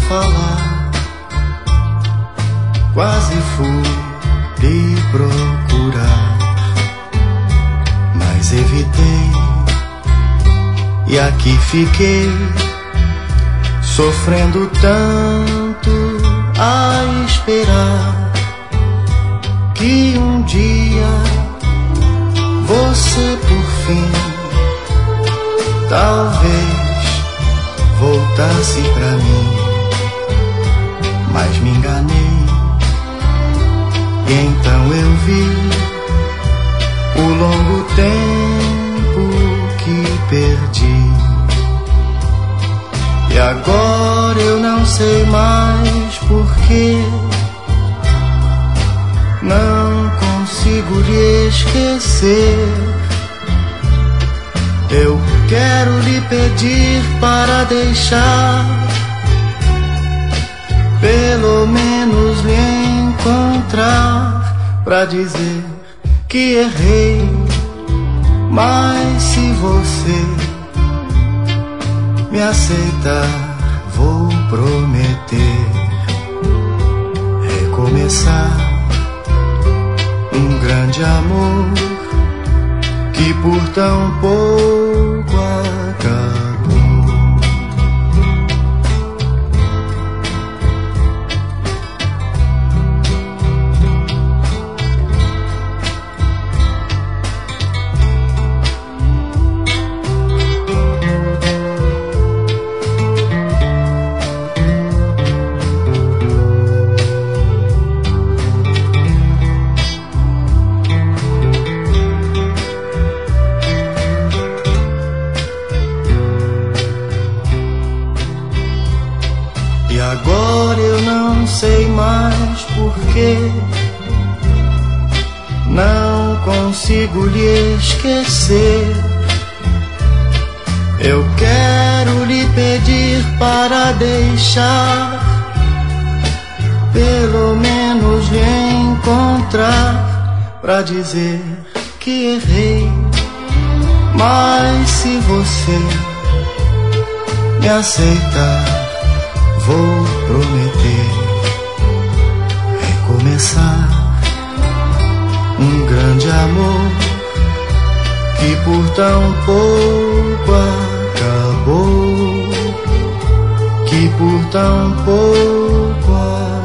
falar. Quase fui lhe procurar, mas evitei, e aqui fiquei, sofrendo tanto a esperar que um dia você por fim talvez voltasse pra mim. Mas me enganei, e então eu vi o longo tempo que perdi. E agora eu não sei mais porquê, não consigo lhe esquecer. Eu quero lhe pedir para deixar, pelo menos lhe encontrar, pra dizer que errei. Mas se você me aceitar, vou prometer recomeçar um grande amor que por tão pouco acabou. E agora eu não sei mais porquê, não consigo lhe esquecer. Eu quero lhe pedir para deixar, pelo menos lhe encontrar, pra dizer que errei. Mas se você me aceitar, vou prometer recomeçar um grande amor que por tão pouco acabou, que por tão pouco acabou.